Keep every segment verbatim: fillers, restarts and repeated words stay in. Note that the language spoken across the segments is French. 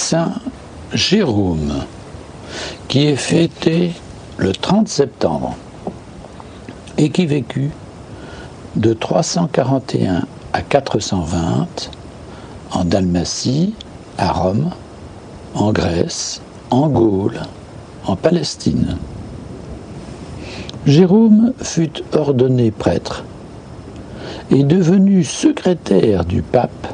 Saint Jérôme, qui est fêté le trente septembre et qui vécut de trois cent quarante et un à quatre cent vingt en Dalmatie, à Rome, en Grèce, en Gaule, en Palestine. Jérôme fut ordonné prêtre et devenu secrétaire du pape,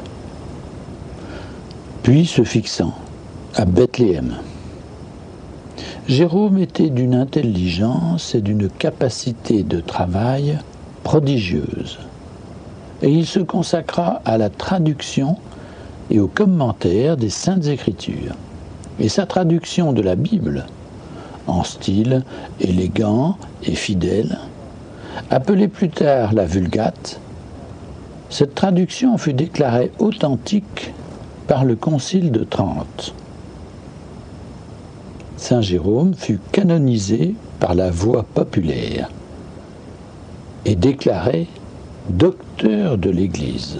puis se fixant à Bethléem. Jérôme était d'une intelligence et d'une capacité de travail prodigieuse, et il se consacra à la traduction et au commentaire des Saintes Écritures. Et sa traduction de la Bible, en style élégant et fidèle, appelée plus tard la Vulgate, cette traduction fut déclarée authentique par le Concile de Trente. Saint Jérôme fut canonisé par la voix populaire et déclaré docteur de l'Église.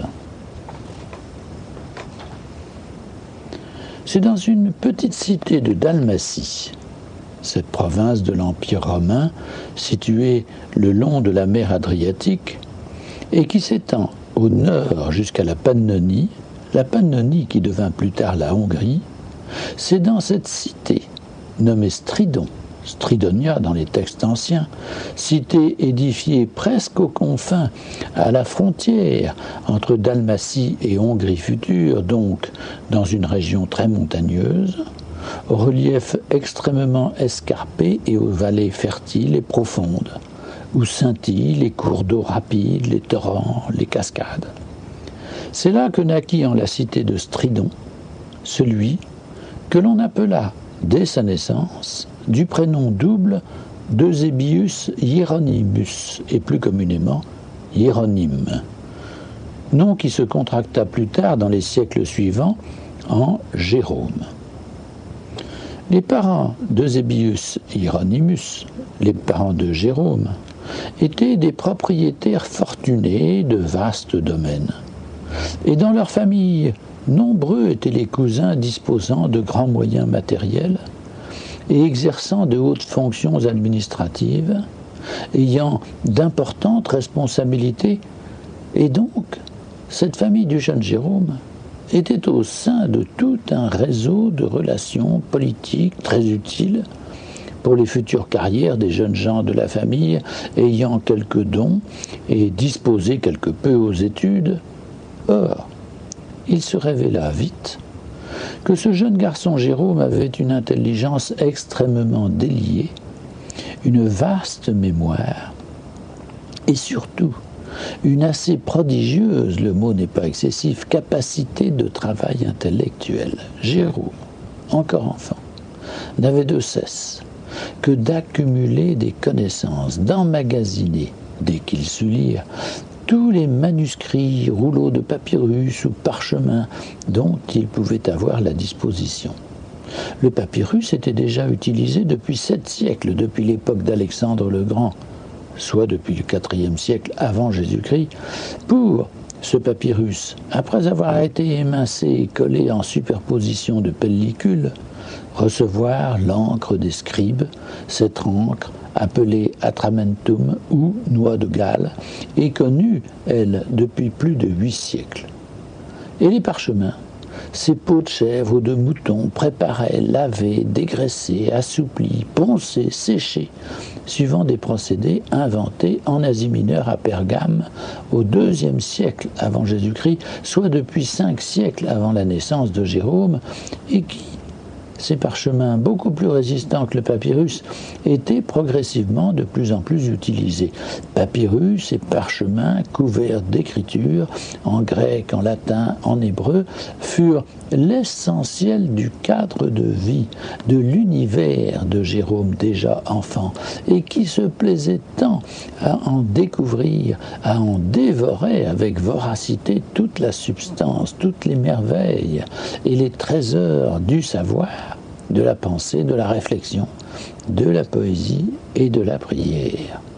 C'est dans une petite cité de Dalmatie, cette province de l'Empire romain située le long de la mer Adriatique et qui s'étend au nord jusqu'à la Pannonie, la Pannonie qui devint plus tard la Hongrie, c'est dans cette cité nommée Stridon, Stridonia dans les textes anciens, cité édifiée presque aux confins, à la frontière entre Dalmatie et Hongrie future, donc dans une région très montagneuse, au relief extrêmement escarpé et aux vallées fertiles et profondes, où scintillent les cours d'eau rapides, les torrents, les cascades. C'est là que naquit en la cité de Stridon celui que l'on appela, dès sa naissance, du prénom double d'Eusébius Hieronymus, et plus communément Hieronyme, nom qui se contracta plus tard dans les siècles suivants en Jérôme. Les parents d'Eusébius Hieronymus, les parents de Jérôme, étaient des propriétaires fortunés de vastes domaines. Et dans leur famille, nombreux étaient les cousins disposant de grands moyens matériels et exerçant de hautes fonctions administratives, ayant d'importantes responsabilités. Et donc, cette famille du jeune Jérôme était au sein de tout un réseau de relations politiques très utiles pour les futures carrières des jeunes gens de la famille ayant quelques dons et disposés quelque peu aux études. Or, il se révéla vite que ce jeune garçon Jérôme avait une intelligence extrêmement déliée, une vaste mémoire et surtout une assez prodigieuse, le mot n'est pas excessif, capacité de travail intellectuel. Jérôme, encore enfant, n'avait de cesse que d'accumuler des connaissances, d'emmagasiner, dès qu'il sut lire, tous les manuscrits, rouleaux de papyrus ou parchemins dont il pouvait avoir la disposition. Le papyrus était déjà utilisé depuis sept siècles, depuis l'époque d'Alexandre le Grand, soit depuis le quatrième siècle avant Jésus-Christ, pour ce papyrus, après avoir été émincé et collé en superposition de pellicules, recevoir l'encre des scribes, cette encre appelée atramentum ou noix de Galles, et connue, elle, depuis plus de huit siècles. Et les parchemins, ces peaux de chèvre ou de mouton préparés, lavés, dégraissés, assouplis, poncés, séchés, suivant des procédés inventés en Asie mineure à Pergame au deuxième siècle avant Jésus-Christ, soit depuis cinq siècles avant la naissance de Jérôme, et qui, ces parchemins beaucoup plus résistants que le papyrus, étaient progressivement de plus en plus utilisés. Papyrus et parchemins couverts d'écritures, en grec, en latin, en hébreu, furent l'essentiel du cadre de vie, de l'univers de Jérôme déjà enfant, et qui se plaisait tant à en découvrir, à en dévorer avec voracité toute la substance, toutes les merveilles et les trésors du savoir, de la pensée, de la réflexion, de la poésie et de la prière.